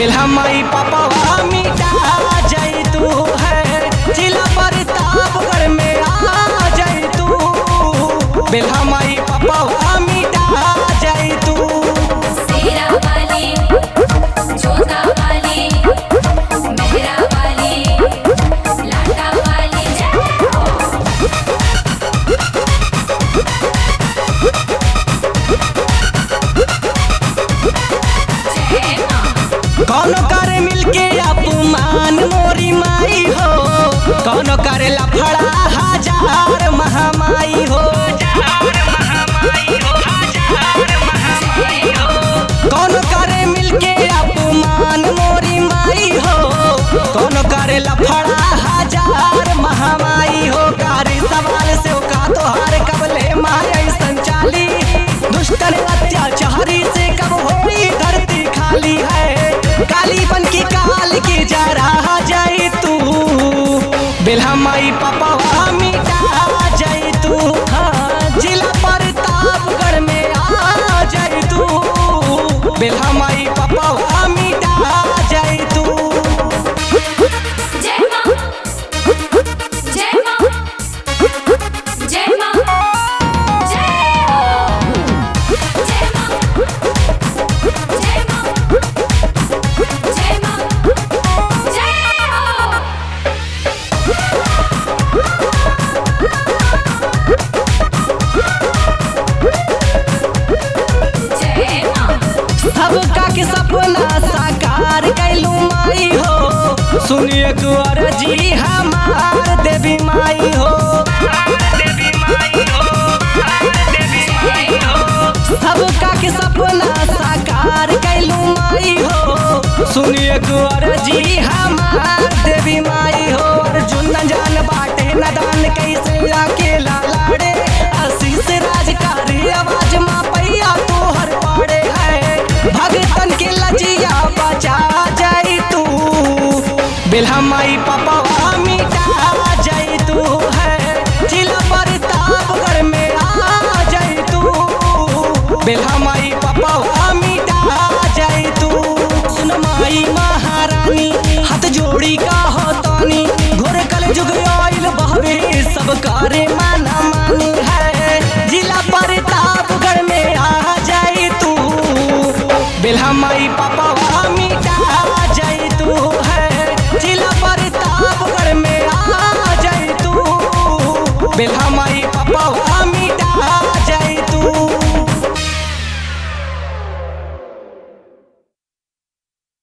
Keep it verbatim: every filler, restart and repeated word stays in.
बेल्हा माई पापा मिटा जाई तू है जिला प्रतापगढ़ में आ जाई तू बेल्हा माई पापा मिटा जाई तू। शेरा वाली जोता वाली मेहरा वाली लाटा वाली जय कौन करे मिलके अपमान मोरी माई हो कौन करे लफड़ा हजार महामाई हो कौन करे मिलके अपमान मोरी माई हो कौन करे लफड़ा हजार महामाई हो कारी सवाल से का तोहार कबले माया संचाली दुष्टन अत्याचारी से कब होई धरती खाली है काली बन की काल की जा रहा जाई तू बेल्हा माई पापा मिटा जाई तू हाँ, जिला प्रतापगढ़ में आ जाई तू बेल्हा माई पापा मिटा जाई तू। जय मां जय मां जय मां जय हो जय मां जय मां जय मां जय हो। जय मां सबका के सपना साकार कैलू माई हो सुनिए कुंवर जी हमार देवी माई हो सबका के सपना साकार कैलू माई हो सुनिए कुंवर जी हमार देवी माई हो अर्जुन न जान बाटे नदान कैसे अकेला लाड़े आशीष राजकारी आवाज माँ पैया तोहर पाड़े है भगतन के लजिया बचा जाई तू बेल्हा माई पापा मिटा जाई तू है जिला प्रतापगढ़ में आ जाई तू बेल्हा